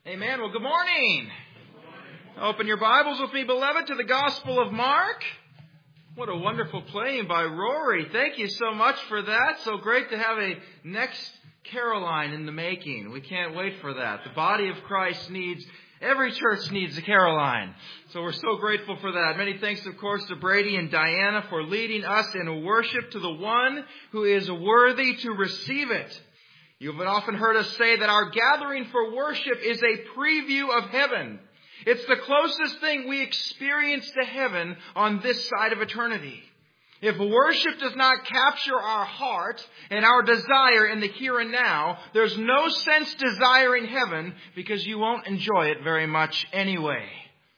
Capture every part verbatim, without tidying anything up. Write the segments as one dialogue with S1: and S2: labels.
S1: Amen. Well, good morning. Good morning. Open your Bibles with me, beloved, to the Gospel of Mark. What a wonderful playing by Rory. Thank you so much for that. So great to have a next Caroline in the making. We can't wait for that. The body of Christ needs, every church needs a Caroline. So we're so grateful for that. Many thanks, of course, to Brady and Diana for leading us in worship to the one who is worthy to receive it. You've often heard us say that our gathering for worship is a preview of heaven. It's the closest thing we experience to heaven on this side of eternity. If worship does not capture our heart and our desire in the here and now, there's no sense desiring heaven because you won't enjoy it very much anyway.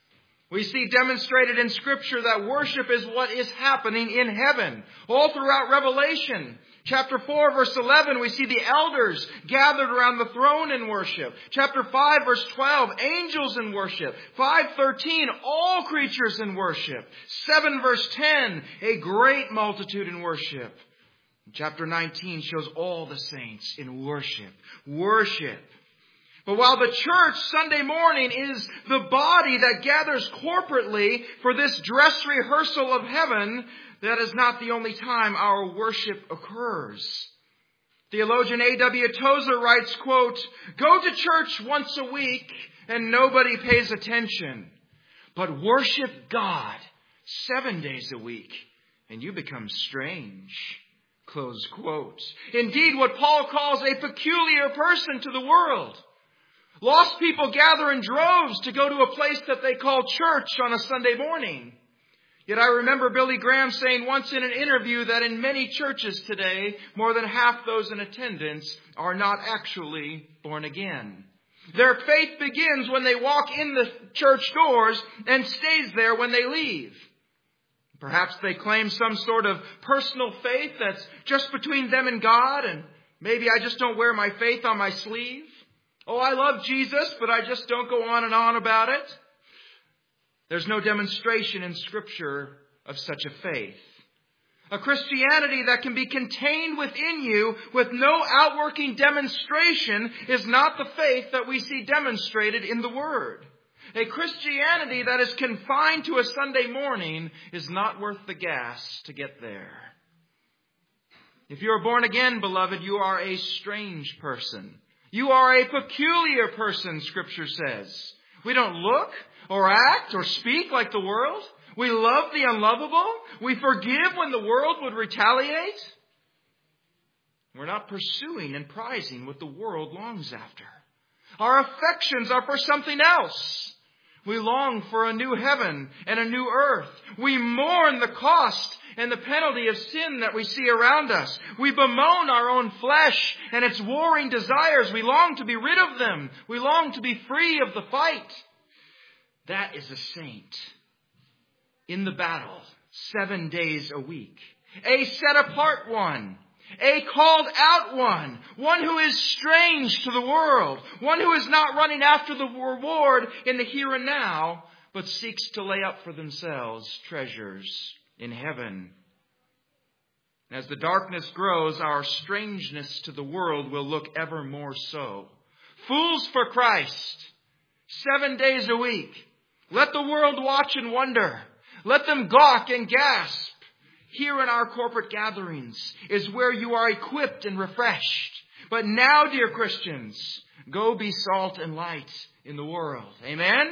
S1: We see demonstrated in Scripture that worship is what is happening in heaven. All throughout Revelation, chapter four, verse eleven, we see the elders gathered around the throne in worship. Chapter five, verse twelve, angels in worship. five thirteen, all creatures in worship. seven, verse ten, a great multitude in worship. Chapter nineteen shows all the saints in worship. Worship. But while the church Sunday morning is the body that gathers corporately for this dress rehearsal of heaven, that is not the only time our worship occurs. Theologian A W Tozer writes, quote, "Go to church once a week and nobody pays attention. But worship God seven days a week and you become strange." Close quote. Indeed, what Paul calls a peculiar person to the world. Lost people gather in droves to go to a place that they call church on a Sunday morning. Yet I remember Billy Graham saying once in an interview that in many churches today, more than half those in attendance are not actually born again. Their faith begins when they walk in the church doors and stays there when they leave. Perhaps they claim some sort of personal faith that's just between them and God, and maybe I just don't wear my faith on my sleeve. Oh, I love Jesus, but I just don't go on and on about it. There's no demonstration in Scripture of such a faith. A Christianity that can be contained within you with no outworking demonstration is not the faith that we see demonstrated in the Word. A Christianity that is confined to a Sunday morning is not worth the gas to get there. If you are born again, beloved, you are a strange person. You are a peculiar person, Scripture says. We don't look or act or speak like the world. We love the unlovable. We forgive when the world would retaliate. We're not pursuing and prizing what the world longs after. Our affections are for something else. We long for a new heaven and a new earth. We mourn the cost and the penalty of sin that we see around us. We bemoan our own flesh and its warring desires. We long to be rid of them. We long to be free of the fight. That is a saint in the battle, seven days a week. A set-apart one. A called out one. One who is strange to the world. One who is not running after the reward in the here and now, but seeks to lay up for themselves treasures in heaven. As the darkness grows, our strangeness to the world will look ever more so. Fools for Christ. Seven days a week. Let the world watch and wonder. Let them gawk and gasp. Here in our corporate gatherings is where you are equipped and refreshed. But now, dear Christians, go be salt and light in the world. Amen?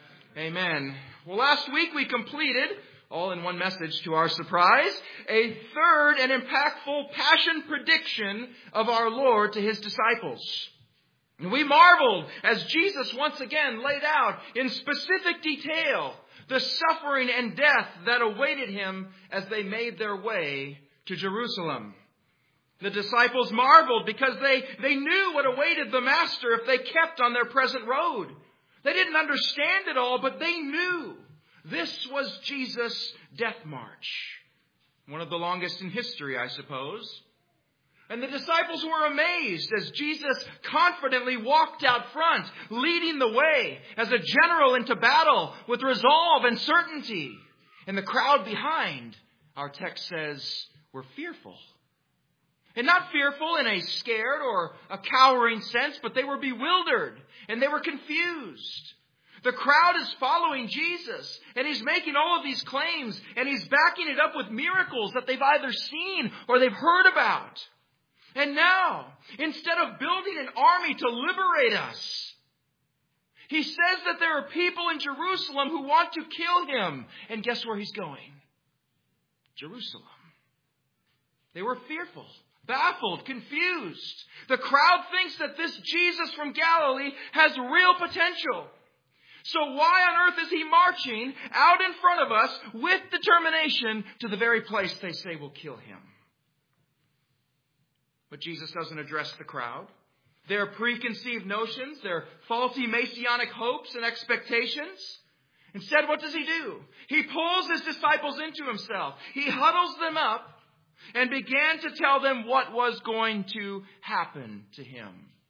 S1: Amen. Well, last week we completed, all in one message to our surprise, a third and impactful passion prediction of our Lord to His disciples. And we marveled as Jesus once again laid out in specific detail the suffering and death that awaited Him as they made their way to Jerusalem. The disciples marveled because they, they knew what awaited the Master if they kept on their present road. They didn't understand it all, but they knew this was Jesus' death march. One of the longest in history, I suppose. And the disciples were amazed as Jesus confidently walked out front, leading the way as a general into battle with resolve and certainty. And the crowd behind, our text says, were fearful. And not fearful in a scared or a cowering sense, but they were bewildered and they were confused. The crowd is following Jesus, and he's making all of these claims, and he's backing it up with miracles that they've either seen or they've heard about. And now, instead of building an army to liberate us, he says that there are people in Jerusalem who want to kill him. And guess where he's going? Jerusalem. They were fearful, baffled, confused. The crowd thinks that this Jesus from Galilee has real potential. So why on earth is he marching out in front of us with determination to the very place they say will kill him? But Jesus doesn't address the crowd, their preconceived notions, their faulty messianic hopes and expectations. Instead, what does he do? He pulls his disciples into himself. He huddles them up and began to tell them what was going to happen to him.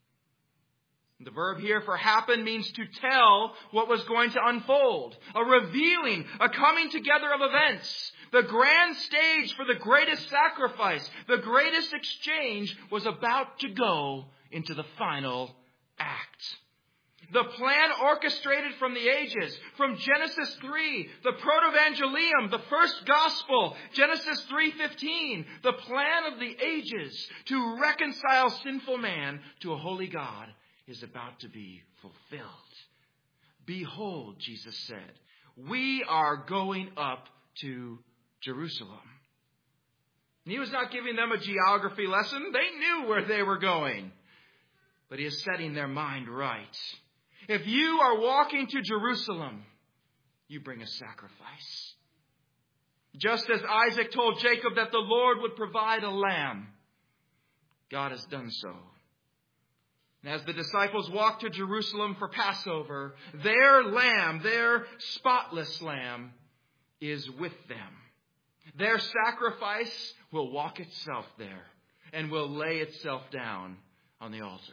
S1: The verb here for happen means to tell what was going to unfold. A revealing, a coming together of events. The grand stage for the greatest sacrifice, the greatest exchange was about to go into the final act. The plan orchestrated from the ages, from Genesis three, the Protevangelium, the first gospel, Genesis three fifteen, the plan of the ages to reconcile sinful man to a holy God is about to be fulfilled. Behold, Jesus said, we are going up to Jerusalem. And he was not giving them a geography lesson. They knew where they were going. But he is setting their mind right. If you are walking to Jerusalem, you bring a sacrifice. Just as Isaac told Jacob that the Lord would provide a lamb, God has done so. And as the disciples walked to Jerusalem for Passover, their lamb, their spotless lamb, is with them. Their sacrifice will walk itself there and will lay itself down on the altar.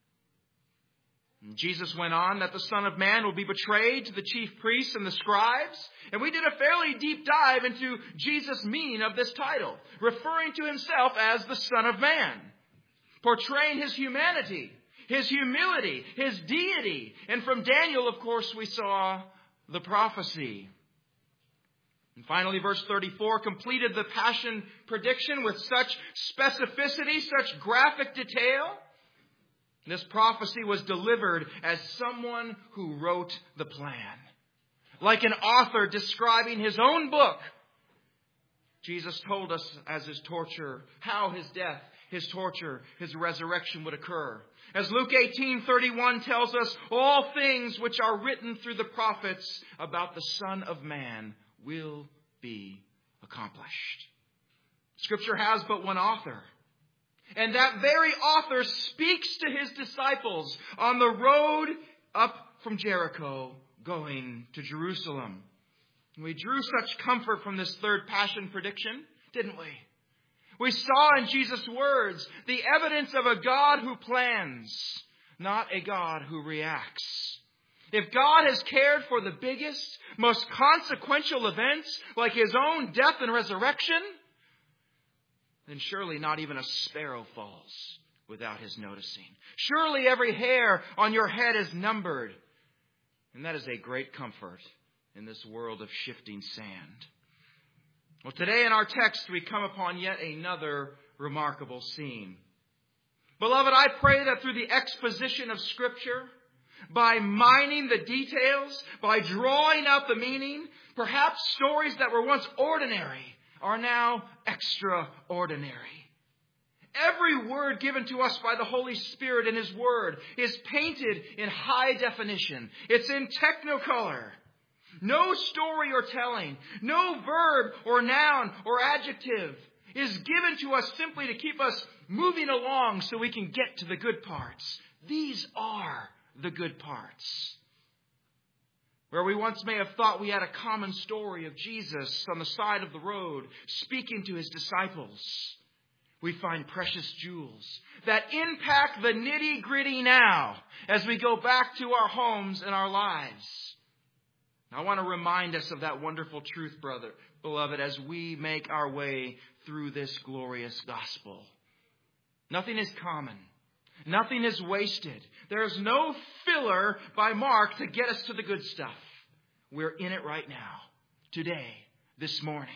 S1: And Jesus went on that the Son of Man will be betrayed to the chief priests and the scribes. And we did a fairly deep dive into Jesus' meaning of this title, referring to himself as the Son of Man, portraying his humanity, his humility, his deity. And from Daniel, of course, we saw the prophecy. And finally, verse thirty-four completed the passion prediction with such specificity, such graphic detail. This prophecy was delivered as someone who wrote the plan. Like an author describing his own book. Jesus told us as his torture, how his death, his torture, his resurrection would occur. As Luke eighteen thirty-one tells us, all things which are written through the prophets about the Son of Man will be accomplished. Scripture has but one author. And that very author speaks to his disciples on the road up from Jericho going to Jerusalem. We drew such comfort from this third passion prediction, didn't we? We saw in Jesus' words the evidence of a God who plans, not a God who reacts. If God has cared for the biggest, most consequential events like his own death and resurrection, then surely not even a sparrow falls without his noticing. Surely every hair on your head is numbered. And that is a great comfort in this world of shifting sand. Well, today in our text, we come upon yet another remarkable scene. Beloved, I pray that through the exposition of Scripture, by mining the details, by drawing out the meaning, perhaps stories that were once ordinary are now extraordinary. Every word given to us by the Holy Spirit in his word is painted in high definition. It's in technicolor. No story or telling, no verb or noun or adjective is given to us simply to keep us moving along so we can get to the good parts. These are the good parts. Where we once may have thought we had a common story of Jesus on the side of the road speaking to his disciples, we find precious jewels that impact the nitty-gritty now as we go back to our homes and our lives. I want to remind us of that wonderful truth, brother, beloved, as we make our way through this glorious gospel. Nothing is common. Nothing is wasted. There is no filler by Mark to get us to the good stuff. We're in it right now, today, this morning.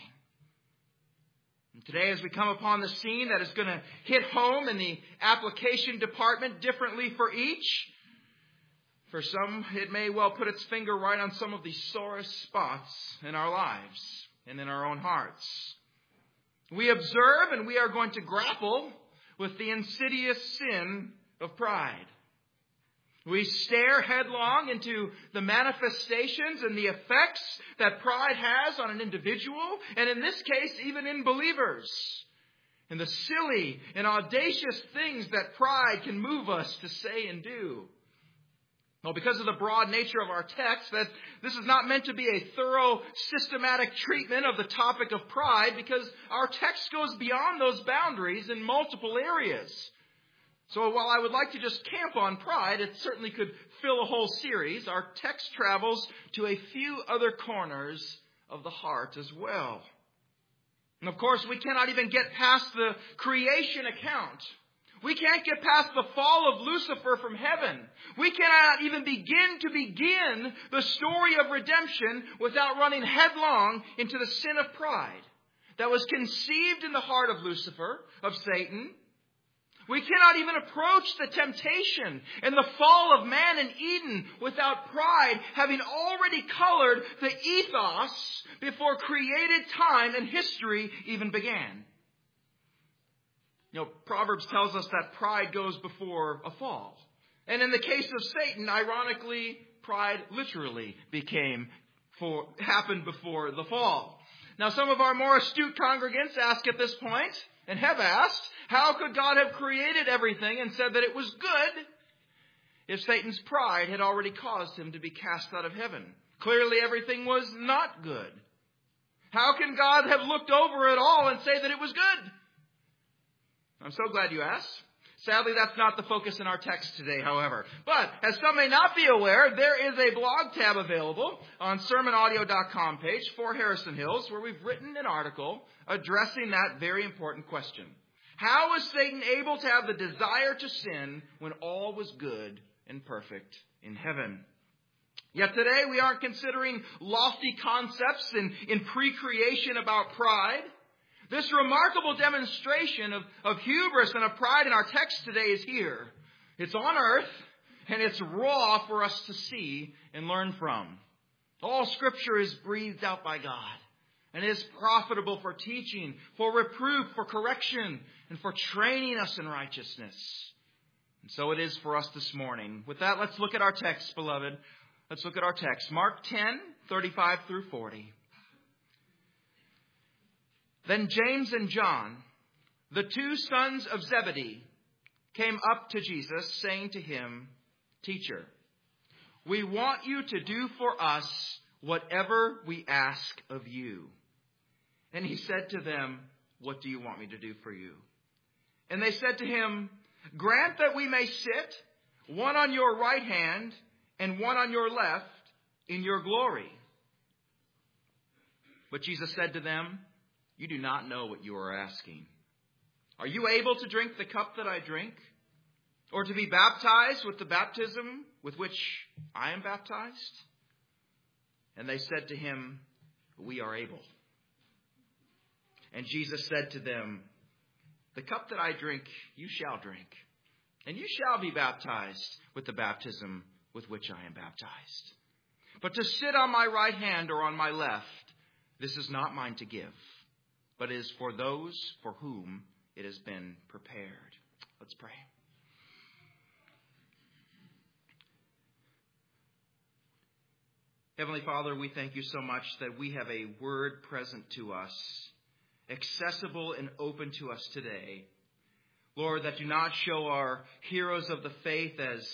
S1: And today, as we come upon the scene that is going to hit home in the application department differently for each, for some, it may well put its finger right on some of the sorest spots in our lives and in our own hearts. We observe and we are going to grapple with the insidious sin of pride. We stare headlong into the manifestations and the effects that pride has on an individual, and in this case, even in believers, and the silly and audacious things that pride can move us to say and do. Well, because of the broad nature of our text, that this is not meant to be a thorough, systematic treatment of the topic of pride, because our text goes beyond those boundaries in multiple areas. So while I would like to just camp on pride, it certainly could fill a whole series. Our text travels to a few other corners of the heart as well. And of course, we cannot even get past the creation account. We can't get past the fall of Lucifer from heaven. We cannot even begin to begin the story of redemption without running headlong into the sin of pride that was conceived in the heart of Lucifer, of Satan. We cannot even approach the temptation and the fall of man in Eden without pride having already colored the ethos before created time and history even began. You know, Proverbs tells us that pride goes before a fall. And in the case of Satan, ironically, pride literally became for happened before the fall. Now, some of our more astute congregants ask at this point, and have asked, how could God have created everything and said that it was good if Satan's pride had already caused him to be cast out of heaven? Clearly, everything was not good. How can God have looked over it all and say that it was good? I'm so glad you asked. Sadly, that's not the focus in our text today, however. But, as some may not be aware, there is a blog tab available on sermon audio dot com page for Harrison Hills where we've written an article addressing that very important question. How was Satan able to have the desire to sin when all was good and perfect in heaven? Yet today we aren't considering lofty concepts in, in pre-creation about pride. This remarkable demonstration of, of hubris and of pride in our text today is here. It's on earth, and it's raw for us to see and learn from. All Scripture is breathed out by God, and is profitable for teaching, for reproof, for correction, and for training us in righteousness. And so it is for us this morning. With that, let's look at our text, beloved. Let's look at our text. Mark ten, thirty-five through forty. Then James and John, the two sons of Zebedee, came up to Jesus, saying to him, Teacher, we want you to do for us whatever we ask of you. And he said to them, What do you want me to do for you? And they said to him, Grant that we may sit, one on your right hand and one on your left, in your glory. But Jesus said to them, You do not know what you are asking. Are you able to drink the cup that I drink? Or to be baptized with the baptism with which I am baptized? And they said to him, We are able. And Jesus said to them, The cup that I drink, you shall drink. And you shall be baptized with the baptism with which I am baptized. But to sit on my right hand or on my left, this is not mine to give, but is for those for whom it has been prepared. Let's pray. Heavenly Father, we thank you so much that we have a word present to us, accessible and open to us today. Lord, that do not show our heroes of the faith as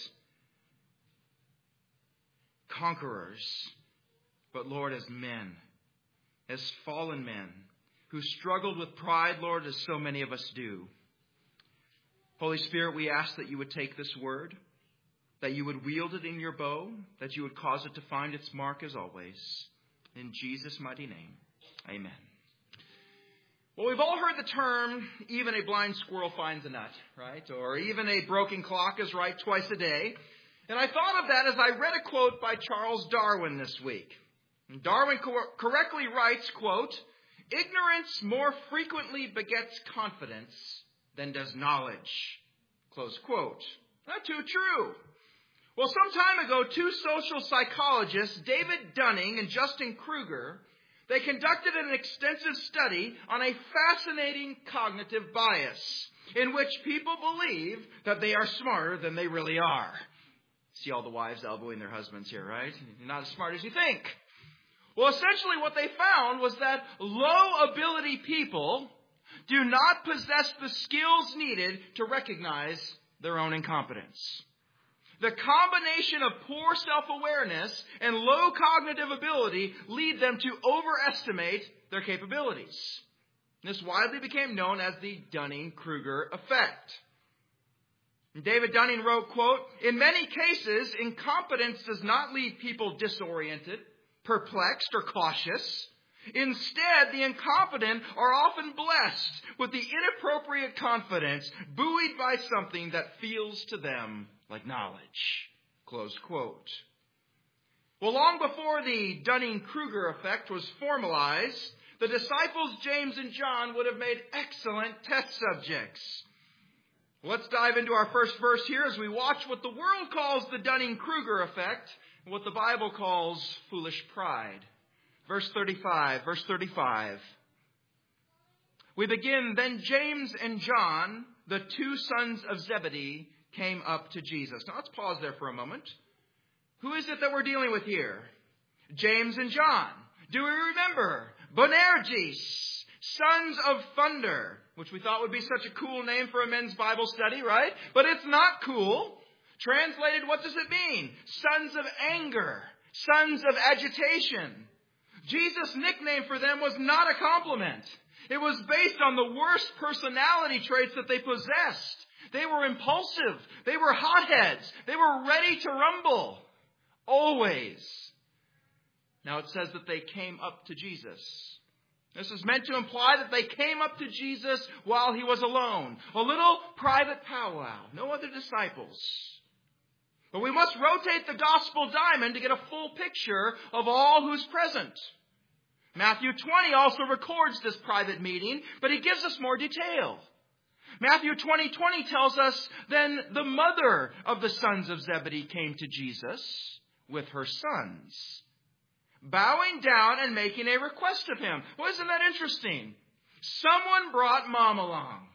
S1: conquerors, but Lord, as men, as fallen men, who struggled with pride, Lord, as so many of us do. Holy Spirit, we ask that you would take this word, that you would wield it in your bow, that you would cause it to find its mark as always. In Jesus' mighty name, amen. Well, we've all heard the term, even a blind squirrel finds a nut, right? Or even a broken clock is right twice a day. And I thought of that as I read a quote by Charles Darwin this week. And Darwin cor- correctly writes, quote, "Ignorance more frequently begets confidence than does knowledge," close quote. Not too true. Well, some time ago, two social psychologists, David Dunning and Justin Kruger, they conducted an extensive study on a fascinating cognitive bias in which people believe that they are smarter than they really are. See all the wives elbowing their husbands here, right? You're not as smart as you think. Well, essentially what they found was that low-ability people do not possess the skills needed to recognize their own incompetence. The combination of poor self-awareness and low cognitive ability lead them to overestimate their capabilities. This widely became known as the Dunning-Kruger effect. David Dunning wrote, quote, "In many cases, incompetence does not leave people disoriented, perplexed, or cautious. Instead, the incompetent are often blessed with the inappropriate confidence, buoyed by something that feels to them like knowledge," close quote. Well, long before the Dunning-Kruger effect was formalized, the disciples James and John would have made excellent test subjects. Let's dive into our first verse here as we watch what the world calls the Dunning-Kruger effect and what the Bible calls foolish pride. Verse thirty-five, verse thirty-five. We begin, "Then James and John, the two sons of Zebedee, came up to Jesus." Now let's pause there for a moment. Who is it that we're dealing with here? James and John. Do we remember? Boanerges, sons of thunder, which we thought would be such a cool name for a men's Bible study, right? But it's not cool. Translated, what does it mean? Sons of anger, sons of agitation. Jesus' nickname for them was not a compliment. It was based on the worst personality traits that they possessed. They were impulsive. They were hotheads. They were ready to rumble. Always. Now it says that they came up to Jesus. This is meant to imply that they came up to Jesus while he was alone. A little private powwow. No other disciples. But we must rotate the gospel diamond to get a full picture of all who's present. Matthew twenty also records this private meeting, but he gives us more detail. Matthew twenty twenty tells us, "Then the mother of the sons of Zebedee came to Jesus with her sons, bowing down and making a request of him." Well, isn't that interesting? Someone brought mom along.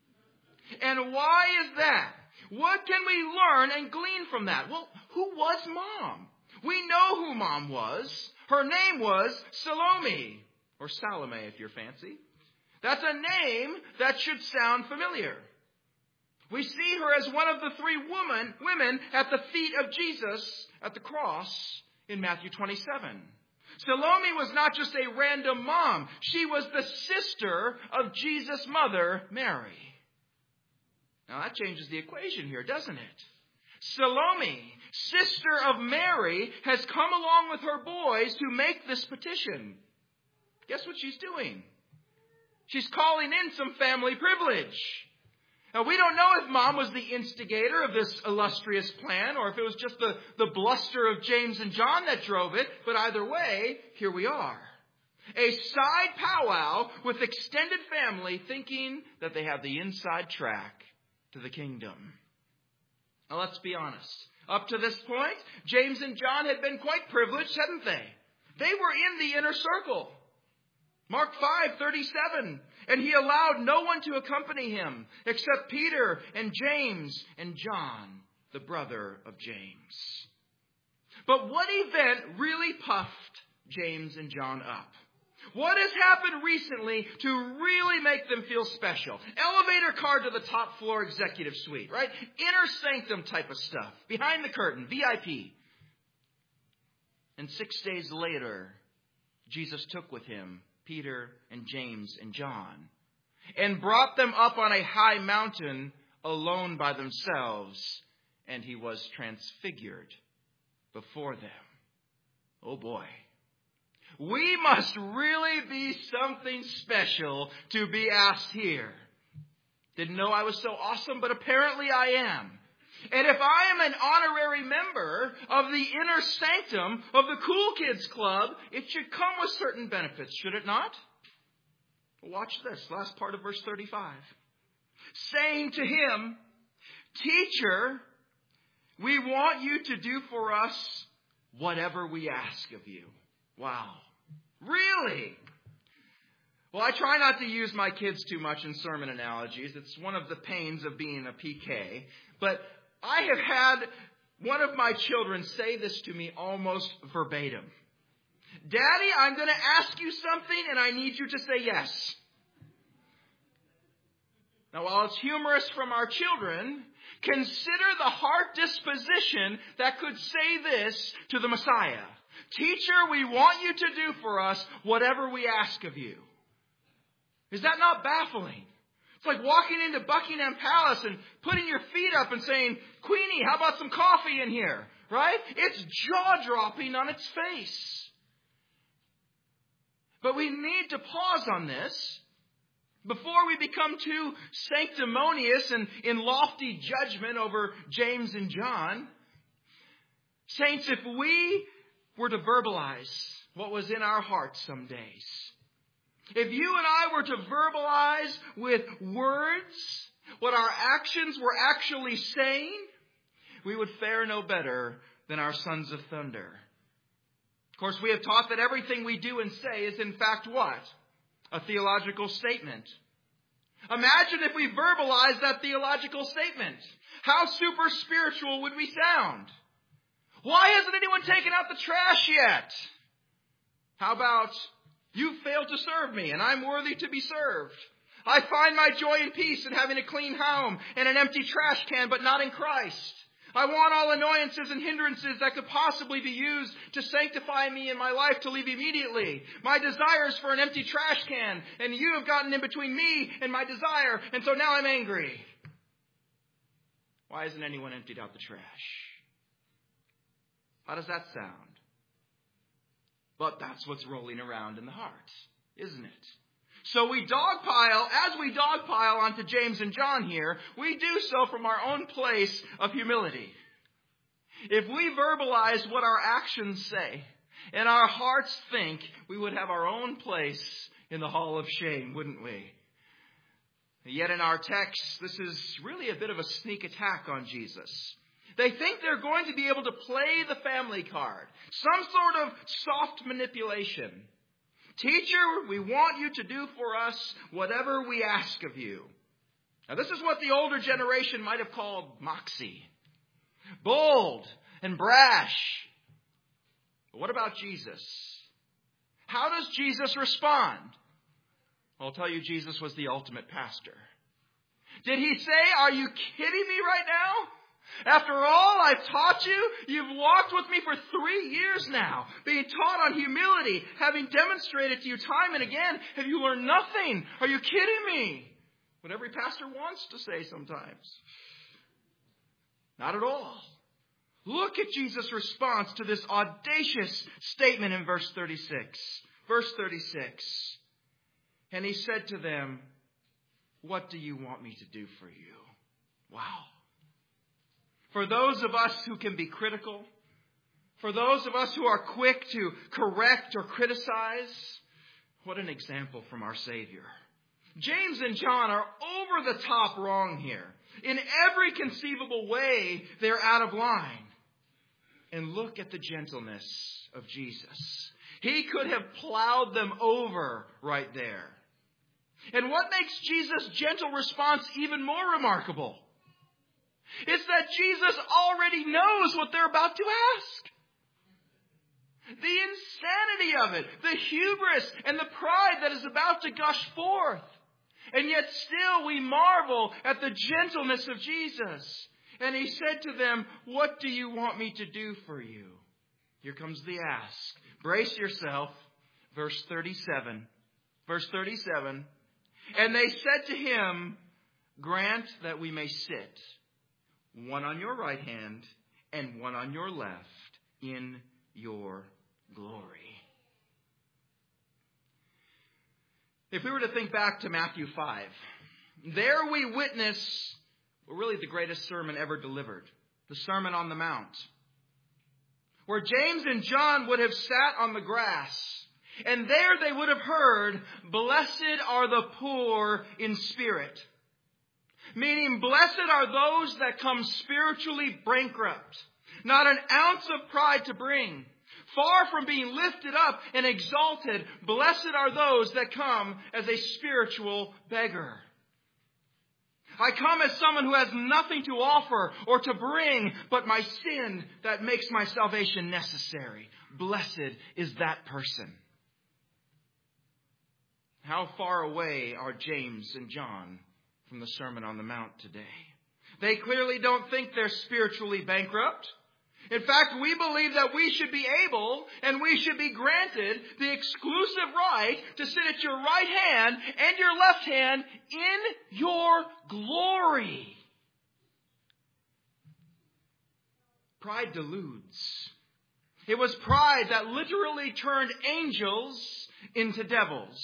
S1: And why is that? What can we learn and glean from that? Well, who was mom? We know who mom was. Her name was Salome, or Salome if you're fancy. That's a name that should sound familiar. We see her as one of the three woman, women at the feet of Jesus at the cross in Matthew twenty-seven. Salome was not just a random mom. She was the sister of Jesus' mother, Mary. Now that changes the equation here, doesn't it? Salome, sister of Mary, has come along with her boys to make this petition. Guess what she's doing? She's calling in some family privilege. Now, we don't know if mom was the instigator of this illustrious plan or if it was just the, the bluster of James and John that drove it. But either way, here we are. A side powwow with extended family thinking that they have the inside track to the kingdom. Now, let's be honest. Up to this point, James and John had been quite privileged, hadn't they? They were in the inner circle. Mark five thirty-seven, "And he allowed no one to accompany him except Peter and James and John, the brother of James." But what event really puffed James and John up? What has happened recently to really make them feel special? Elevator car to the top floor executive suite, right? Inner sanctum type of stuff. Behind the curtain, V I P. And six days later, Jesus took with him Peter and James and John and brought them up on a high mountain alone by themselves, and he was transfigured before them. Oh boy. We must really be something special to be asked here. Didn't know I was so awesome, but apparently I am. And if I am an honorary member of the inner sanctum of the Cool Kids Club, it should come with certain benefits, should it not? Watch this, last part of verse thirty-five. Saying to him, Teacher, we want you to do for us whatever we ask of you. Wow. Really? Well, I try not to use my kids too much in sermon analogies. It's one of the pains of being a P K. But I have had one of my children say this to me almost verbatim. Daddy, I'm going to ask you something and I need you to say yes. Now, while it's humorous from our children, consider the heart disposition that could say this to the Messiah. Teacher, we want you to do for us whatever we ask of you. Is that not baffling? It's like walking into Buckingham Palace and putting your feet up and saying, Queenie, how about some coffee in here? Right? It's jaw-dropping on its face. But we need to pause on this before we become too sanctimonious and in lofty judgment over James and John. Saints, if we were to verbalize what was in our hearts some days, if you and I were to verbalize with words what our actions were actually saying, we would fare no better than our sons of thunder. Of course, we have taught that everything we do and say is in fact what? A theological statement. Imagine if we verbalized that theological statement. How super spiritual would we sound? Why hasn't anyone taken out the trash yet? How about, you failed to serve me and I'm worthy to be served. I find my joy and peace in having a clean home and an empty trash can, but not in Christ. I want all annoyances and hindrances that could possibly be used to sanctify me in my life to leave immediately. My desire is for an empty trash can, and you have gotten in between me and my desire, and so now I'm angry. Why hasn't anyone emptied out the trash? How does that sound? But that's what's rolling around in the heart, isn't it? So we dogpile, as we dogpile onto James and John here, we do so from our own place of humility. If we verbalize what our actions say and our hearts think, we would have our own place in the hall of shame, wouldn't we? Yet in our text, this is really a bit of a sneak attack on Jesus. They think they're going to be able to play the family card, some sort of soft manipulation. Teacher, we want you to do for us whatever we ask of you. Now, this is what the older generation might have called moxie. Bold and brash. But what about Jesus? How does Jesus respond? I'll tell you, Jesus was the ultimate pastor. Did he say, are you kidding me right now? After all I've taught you, you've walked with me for three years now, being taught on humility, having demonstrated to you time and again. Have you learned nothing? Are you kidding me? What every pastor wants to say sometimes. Not at all. Look at Jesus' response to this audacious statement in verse thirty-six. Verse thirty-six. And he said to them, what do you want me to do for you? Wow. For those of us who can be critical, for those of us who are quick to correct or criticize, what an example from our Savior. James and John are over the top wrong here. In every conceivable way, they're out of line. And look at the gentleness of Jesus. He could have plowed them over right there. And what makes Jesus' gentle response even more remarkable? It's that Jesus already knows what they're about to ask. The insanity of it, the hubris and the pride that is about to gush forth. And yet still we marvel at the gentleness of Jesus. And he said to them, what do you want me to do for you? Here comes the ask. Brace yourself. Verse thirty-seven. Verse thirty-seven. And they said to him, grant that we may sit, one on your right hand and one on your left, in your glory. If we were to think back to Matthew five, there we witness well, really the greatest sermon ever delivered, the Sermon on the Mount, where James and John would have sat on the grass, and there they would have heard, "Blessed are the poor in spirit," meaning blessed are those that come spiritually bankrupt, not an ounce of pride to bring. Far from being lifted up and exalted, blessed are those that come as a spiritual beggar. I come as someone who has nothing to offer or to bring but my sin that makes my salvation necessary. Blessed is that person. How far away are James and John from the Sermon on the Mount today? They clearly don't think they're spiritually bankrupt. In fact, we believe that we should be able and we should be granted the exclusive right to sit at your right hand and your left hand in your glory. Pride deludes. It was pride that literally turned angels into devils.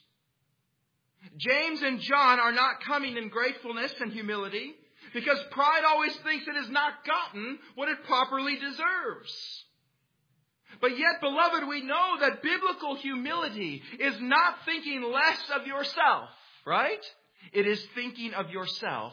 S1: James and John are not coming in gratefulness and humility, because pride always thinks it has not gotten what it properly deserves. But yet, beloved, we know that biblical humility is not thinking less of yourself, right? It is thinking of yourself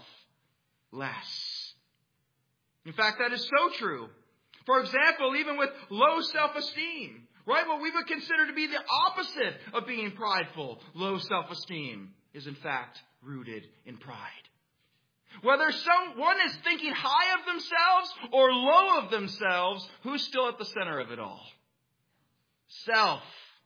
S1: less. In fact, that is so true. For example, even with low self-esteem, right? What we would consider to be the opposite of being prideful, low self-esteem is in fact rooted in pride. Whether someone is thinking high of themselves or low of themselves, who's still at the center of it all? Self.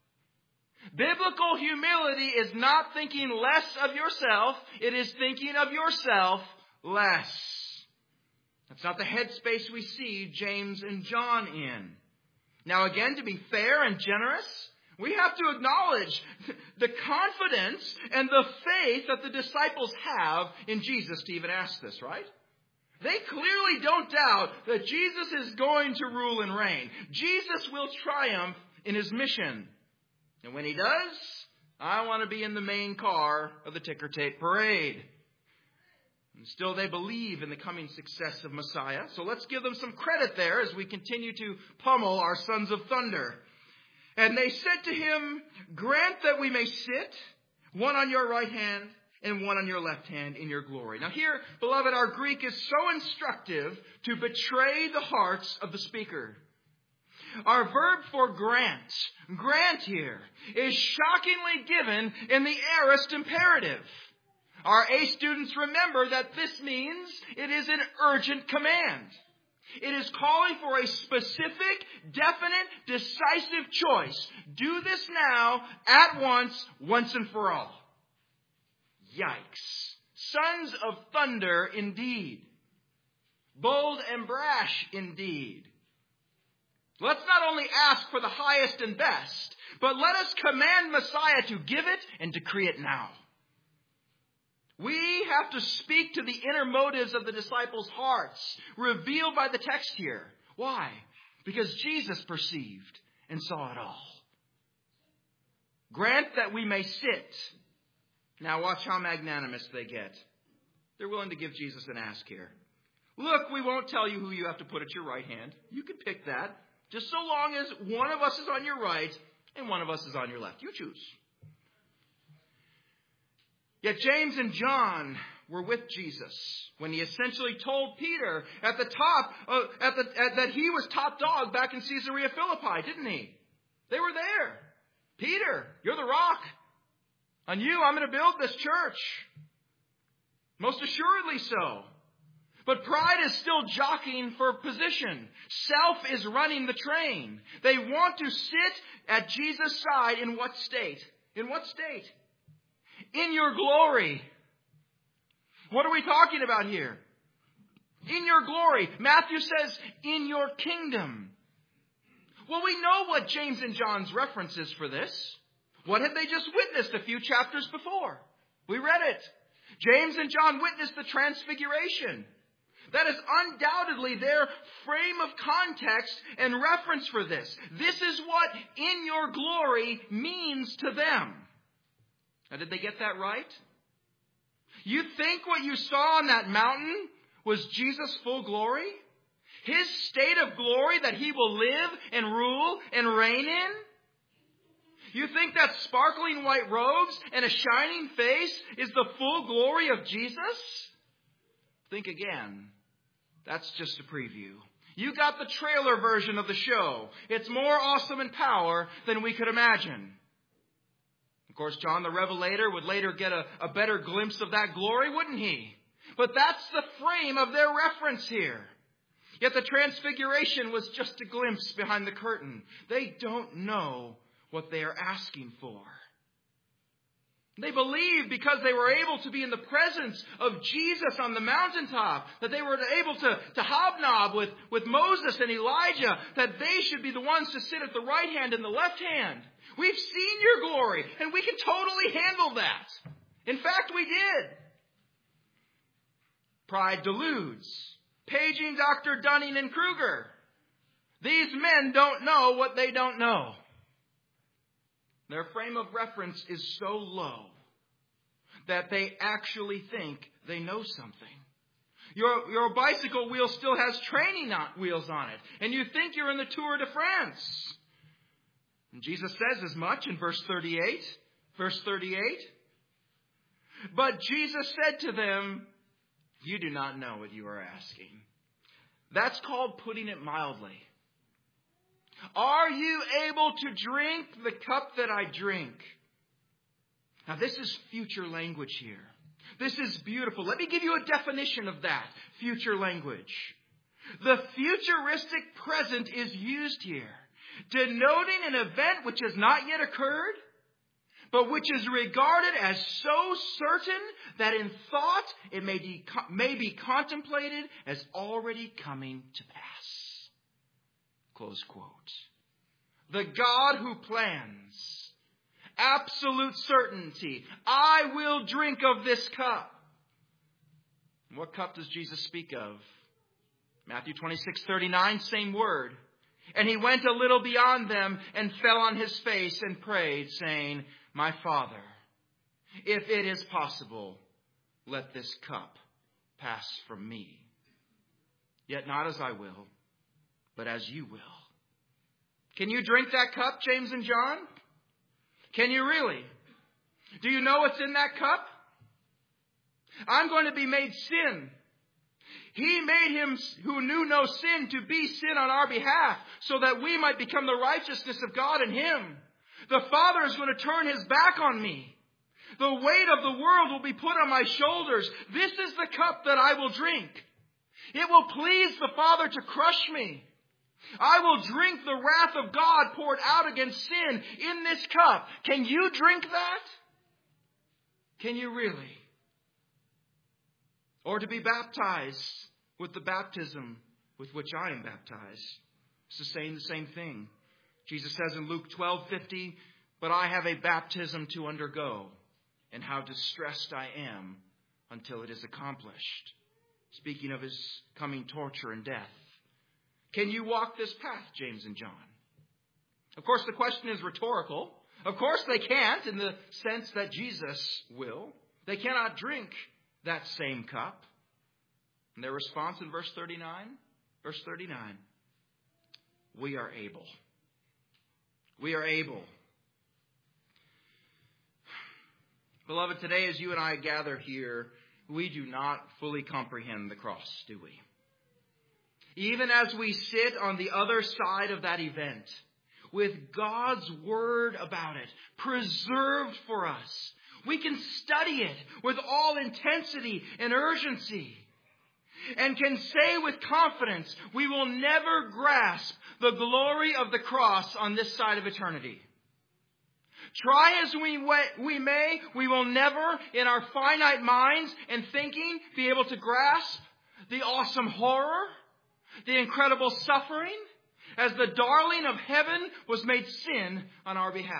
S1: Biblical humility is not thinking less of yourself. It is thinking of yourself less. That's not the headspace we see James and John in. Now again, to be fair and generous, we have to acknowledge the confidence and the faith that the disciples have in Jesus to even ask this, right? They clearly don't doubt that Jesus is going to rule and reign. Jesus will triumph in his mission. And when he does, I want to be in the main car of the ticker tape parade. And still they believe in the coming success of Messiah. So let's give them some credit there as we continue to pummel our sons of thunder. And they said to him, "Grant that we may sit, one on your right hand and one on your left hand in your glory." Now here, beloved, our Greek is so instructive to betray the hearts of the speaker. Our verb for grant, grant here, is shockingly given in the aorist imperative. Our A students remember that this means it is an urgent command. It is calling for a specific, definite, decisive choice. Do this now, at once, once and for all. Yikes. Sons of thunder indeed. Bold and brash indeed. Let's not only ask for the highest and best, but let us command Messiah to give it and decree it now. We have to speak to the inner motives of the disciples' hearts, revealed by the text here. Why? Because Jesus perceived and saw it all. Grant that we may sit. Now watch how magnanimous they get. They're willing to give Jesus an ask here. Look, we won't tell you who you have to put at your right hand. You can pick that. Just so long as one of us is on your right and one of us is on your left. You choose. Yet James and John were with Jesus when he essentially told Peter at the top uh, at the, at, that he was top dog back in Caesarea Philippi, didn't he? They were there. Peter, you're the rock. On you, I'm going to build this church. Most assuredly so. But pride is still jockeying for position. Self is running the train. They want to sit at Jesus' side in what state? In what state? In your glory. What are we talking about here? In your glory. Matthew says, in your kingdom. Well, we know what James and John's reference is for this. What had they just witnessed a few chapters before? We read it. James and John witnessed the transfiguration. That is undoubtedly their frame of context and reference for this. This is what in your glory means to them. Now, did they get that right? You think what you saw on that mountain was Jesus' full glory? His state of glory that he will live and rule and reign in? You think that sparkling white robes and a shining face is the full glory of Jesus? Think again. That's just a preview. You got the trailer version of the show. It's more awesome in power than we could imagine. Of course, John the Revelator would later get a, a better glimpse of that glory, wouldn't he? But that's the frame of their reference here. Yet the transfiguration was just a glimpse behind the curtain. They don't know what they are asking for. They believed because they were able to be in the presence of Jesus on the mountaintop, that they were able to, to hobnob with, with Moses and Elijah, that they should be the ones to sit at the right hand and the left hand. We've seen your glory, and we can totally handle that. In fact, we did. Pride deludes. Paging Doctor Dunning and Kruger. These men don't know what they don't know. Their frame of reference is so low that they actually think they know something. Your, your bicycle wheel still has training wheels on it, and you think you're in the Tour de France. And Jesus says as much in verse thirty-eight. Verse thirty-eight. But Jesus said to them, you do not know what you are asking. That's called putting it mildly. Are you able to drink the cup that I drink? Now this is future language here. This is beautiful. Let me give you a definition of that future language. The futuristic present is used here, denoting an event which has not yet occurred, but which is regarded as so certain that in thought it may be, may be contemplated as already coming to pass. Close quote. The God who plans, absolute certainty, I will drink of this cup. What cup does Jesus speak of? Matthew twenty-six thirty-nine, same word. And he went a little beyond them and fell on his face and prayed, saying, my Father, if it is possible, let this cup pass from me. Yet not as I will, but as you will. Can you drink that cup, James and John? Can you really? Do you know what's in that cup? I'm going to be made sin. He made him who knew no sin to be sin on our behalf, so that we might become the righteousness of God in him. The Father is going to turn his back on me. The weight of the world will be put on my shoulders. This is the cup that I will drink. It will please the Father to crush me. I will drink the wrath of God poured out against sin in this cup. Can you drink that? Can you really? Or to be baptized with the baptism with which I am baptized. It's saying the same thing. Jesus says in Luke twelve fifty, but I have a baptism to undergo, and how distressed I am until it is accomplished. Speaking of his coming torture and death. Can you walk this path, James and John? Of course, the question is rhetorical. Of course, they can't in the sense that Jesus will. They cannot drink that same cup. And their response in verse thirty-nine, verse thirty-nine, we are able. We are able. Beloved, today as you and I gather here, we do not fully comprehend the cross, do we? Even as we sit on the other side of that event, with God's word about it, preserved for us, we can study it with all intensity and urgency, and can say with confidence, we will never grasp the glory of the cross on this side of eternity. Try as we, we may, we will never, in our finite minds and thinking, be able to grasp the awesome horror, the incredible suffering, as the darling of heaven was made sin on our behalf.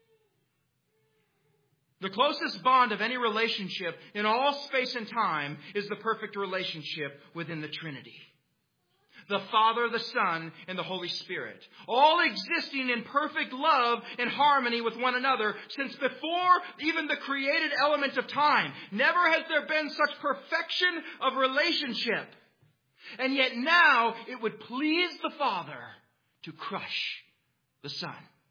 S1: The closest bond of any relationship in all space and time is the perfect relationship within the Trinity. The Father, the Son, and the Holy Spirit, all existing in perfect love and harmony with one another since before even the created element of time. Never has there been such perfection of relationship. And yet now it would please the Father to crush the Son.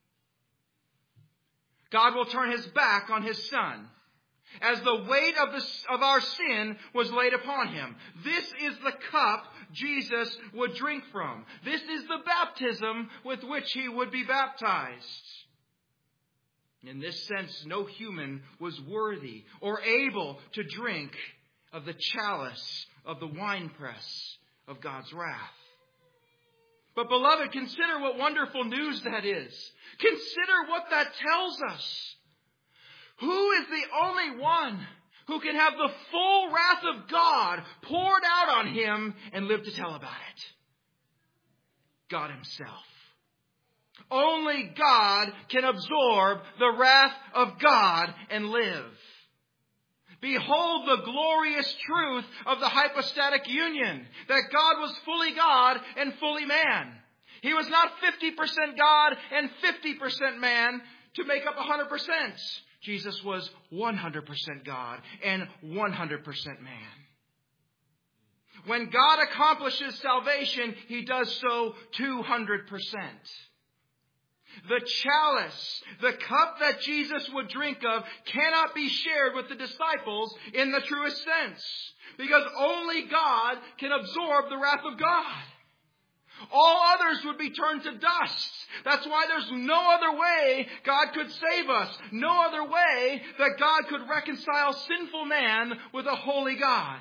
S1: God will turn his back on his Son as the weight of, the, of our sin was laid upon him. This is the cup Jesus would drink from. This is the baptism with which he would be baptized. In this sense, no human was worthy or able to drink of the chalice of the winepress of God's wrath. But beloved, consider what wonderful news that is. Consider what that tells us. Who is the only one who can have the full wrath of God poured out on him and live to tell about it? God himself. Only God can absorb the wrath of God and live. Behold the glorious truth of the hypostatic union, that God was fully God and fully man. He was not fifty percent God and fifty percent man to make up one hundred percent. Jesus was one hundred percent God and one hundred percent man. When God accomplishes salvation, he does so two hundred percent. The chalice, the cup that Jesus would drink of, cannot be shared with the disciples in the truest sense, because only God can absorb the wrath of God. All others would be turned to dust. That's why there's no other way God could save us. No other way that God could reconcile sinful man with a holy God.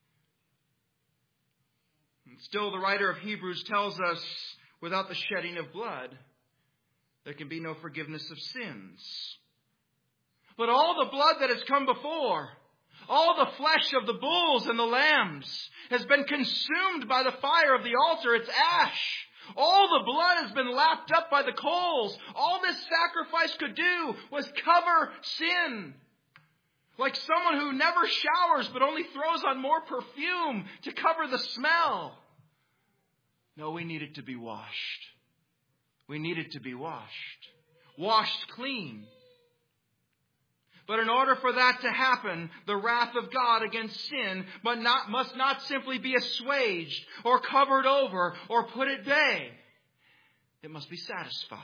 S1: And still, the writer of Hebrews tells us, without the shedding of blood, there can be no forgiveness of sins. But all the blood that has come before, all the flesh of the bulls and the lambs has been consumed by the fire of the altar. It's ash. All the blood has been lapped up by the coals. All this sacrifice could do was cover sin. Like someone who never showers but only throws on more perfume to cover the smell. No, we needed to be washed. We needed to be washed. Washed clean. But in order for that to happen, the wrath of God against sin but not, must not simply be assuaged or covered over or put at bay. It must be satisfied.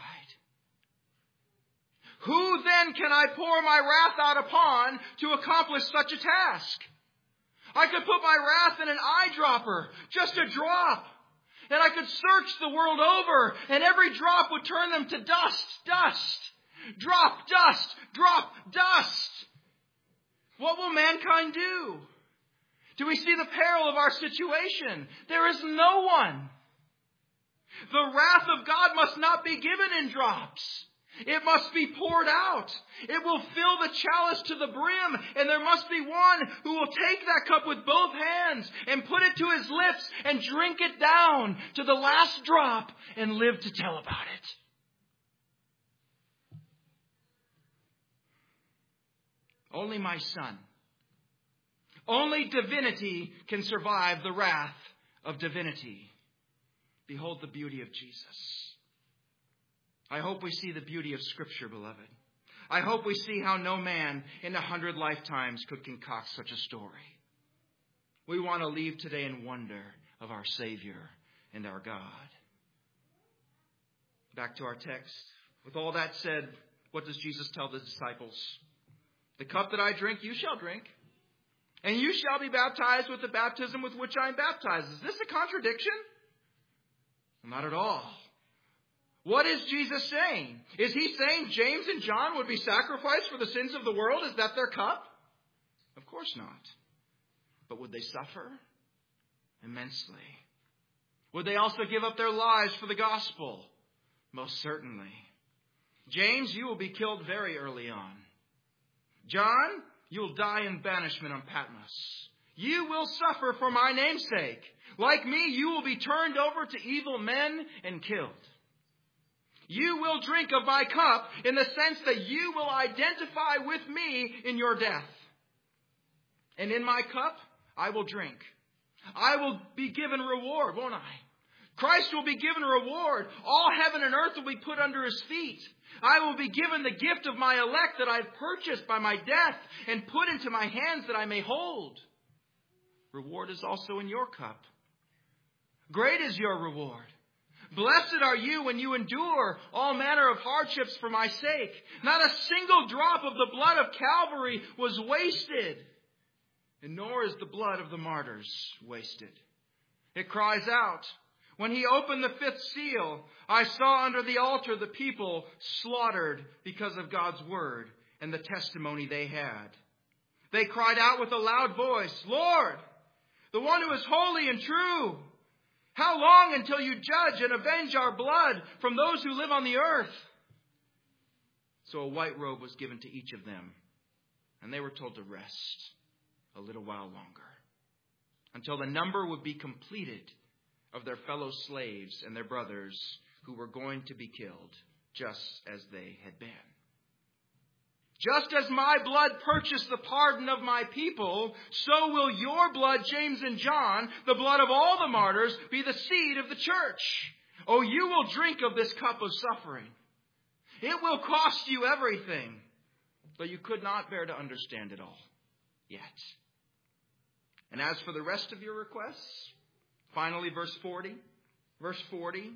S1: Who then can I pour my wrath out upon to accomplish such a task? I could put my wrath in an eyedropper, just a drop. And I could search the world over, and every drop would turn them to dust, dust. Drop, dust, drop, dust. What will mankind do? Do we see the peril of our situation? There is no one. The wrath of God must not be given in drops. It must be poured out. It will fill the chalice to the brim, and there must be one who will take that cup with both hands and put it to his lips and drink it down to the last drop and live to tell about it. Only my Son, only divinity can survive the wrath of divinity. Behold the beauty of Jesus. I hope we see the beauty of Scripture, beloved. I hope we see how no man in a hundred lifetimes could concoct such a story. We want to leave today in wonder of our Savior and our God. Back to our text. With all that said, what does Jesus tell the disciples? The cup that I drink, you shall drink. And you shall be baptized with the baptism with which I am baptized. Is this a contradiction? Not at all. What is Jesus saying? Is he saying James and John would be sacrificed for the sins of the world? Is that their cup? Of course not. But would they suffer? Immensely. Would they also give up their lives for the gospel? Most certainly. James, you will be killed very early on. John, you will die in banishment on Patmos. You will suffer for my name's sake. Like me, you will be turned over to evil men and killed. You will drink of my cup in the sense that you will identify with me in your death. And in my cup, I will drink. I will be given reward, won't I? Christ will be given a reward. All heaven and earth will be put under his feet. I will be given the gift of my elect that I've purchased by my death and put into my hands that I may hold. Reward is also in your cup. Great is your reward. Blessed are you when you endure all manner of hardships for my sake. Not a single drop of the blood of Calvary was wasted, and nor is the blood of the martyrs wasted. It cries out, when he opened the fifth seal, I saw under the altar the people slaughtered because of God's word and the testimony they had. They cried out with a loud voice, Lord, the one who is holy and true, how long until you judge and avenge our blood from those who live on the earth? So a white robe was given to each of them, and they were told to rest a little while longer, until the number would be completed of their fellow slaves and their brothers who were going to be killed, just as they had been. Just as my blood purchased the pardon of my people, so will your blood, James and John, the blood of all the martyrs, be the seed of the church. Oh, you will drink of this cup of suffering. It will cost you everything, but you could not bear to understand it all yet. And as for the rest of your requests, finally, verse forty. Verse forty.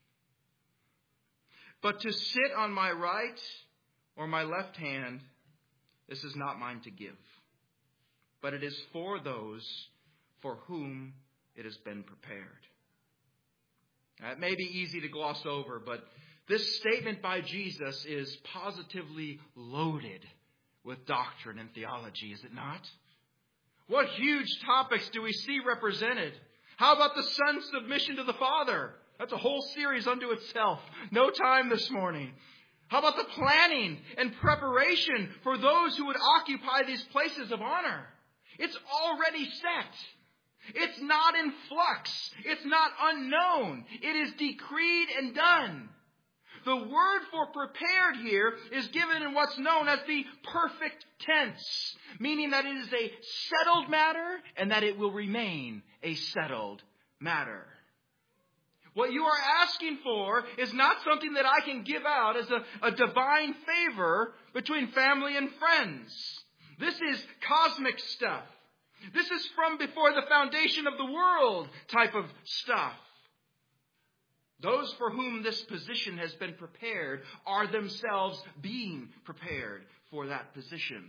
S1: But to sit on my right or my left hand, this is not mine to give, but it is for those for whom it has been prepared. Now, it may be easy to gloss over, but this statement by Jesus is positively loaded with doctrine and theology, is it not? What huge topics do we see represented? How about the Son's submission to the Father? That's a whole series unto itself. No time this morning. How about the planning and preparation for those who would occupy these places of honor? It's already set. It's not in flux. It's not unknown. It is decreed and done. The word for prepared here is given in what's known as the perfect tense, meaning that it is a settled matter and that it will remain a settled matter. What you are asking for is not something that I can give out as a, a divine favor between family and friends. This is cosmic stuff. This is from before the foundation of the world type of stuff. Those for whom this position has been prepared are themselves being prepared for that position.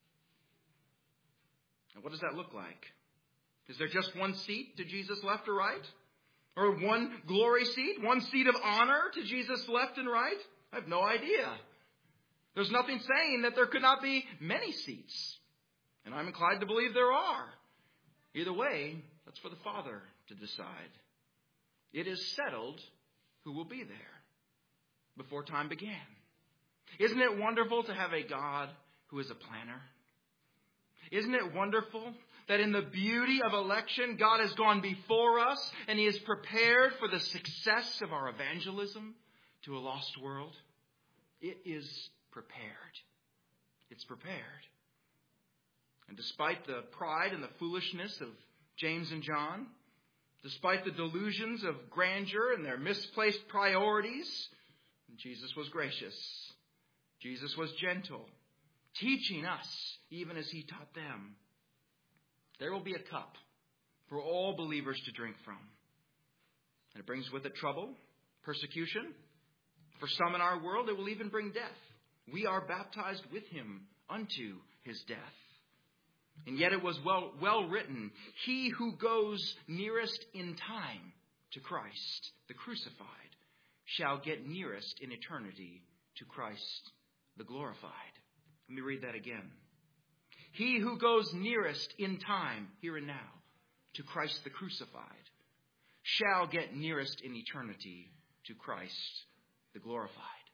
S1: And what does that look like? Is there just one seat to Jesus left or right? Or one glory seat? One seat of honor to Jesus left and right? I have no idea. There's nothing saying that there could not be many seats. And I'm inclined to believe there are. Either way, that's for the Father to decide. It is settled who will be there before time began. Isn't it wonderful to have a God who is a planner? Isn't it wonderful that in the beauty of election, God has gone before us and He is prepared for the success of our evangelism to a lost world? It is prepared. It's prepared. And despite the pride and the foolishness of James and John, despite the delusions of grandeur and their misplaced priorities, Jesus was gracious. Jesus was gentle, teaching us even as He taught them. There will be a cup for all believers to drink from. And it brings with it trouble, persecution. For some in our world, it will even bring death. We are baptized with Him unto His death. And yet it was well, well written, he who goes nearest in time to Christ, the crucified, shall get nearest in eternity to Christ, the glorified. Let me read that again. He who goes nearest in time, here and now, to Christ the crucified, shall get nearest in eternity to Christ, the glorified.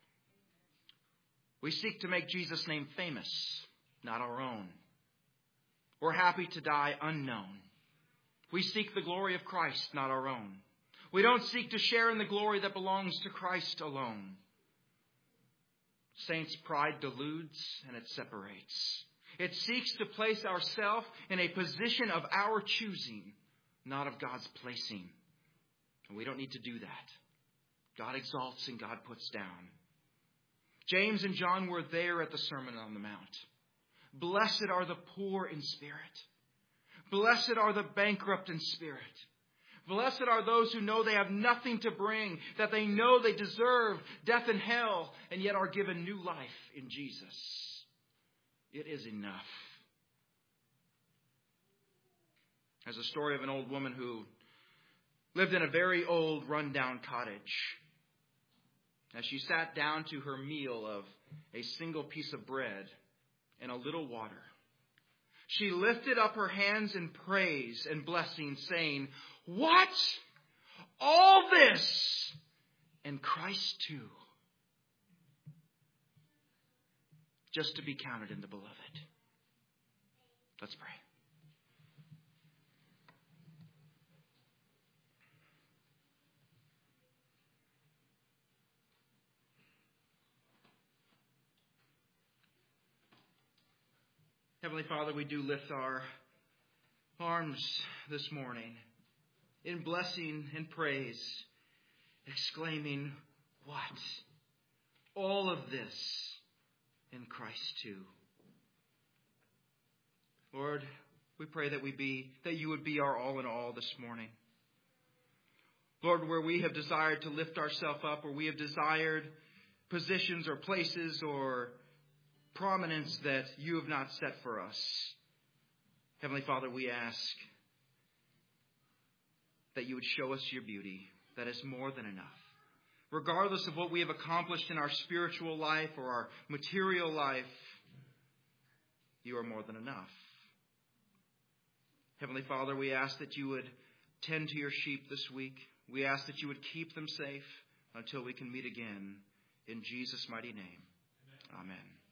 S1: We seek to make Jesus' name famous, not our own. We're happy to die unknown. We seek the glory of Christ, not our own. We don't seek to share in the glory that belongs to Christ alone. Saints' pride deludes and it separates. It seeks to place ourselves in a position of our choosing, not of God's placing. And we don't need to do that. God exalts and God puts down. James and John were there at the Sermon on the Mount. Blessed are the poor in spirit. Blessed are the bankrupt in spirit. Blessed are those who know they have nothing to bring, that they know they deserve death and hell, and yet are given new life in Jesus. It is enough. There's a story of an old woman who lived in a very old, rundown cottage. As she sat down to her meal of a single piece of bread and a little water, she lifted up her hands in praise and blessing, saying, "What? All this? And Christ too. Just to be counted in the beloved." Let's pray. Heavenly Father, we do lift our arms this morning in blessing and praise, exclaiming, "What? All of this in Christ too." Lord, we pray that we be that you would be our all in all this morning. Lord, where we have desired to lift ourselves up, where we have desired positions or places or prominence that you have not set for us, Heavenly Father, we ask that you would show us your beauty. That is more than enough. Regardless of what we have accomplished in our spiritual life or our material life, you are more than enough. Heavenly Father, we ask that you would tend to your sheep this week. We ask that you would keep them safe until we can meet again. In Jesus' mighty name, amen.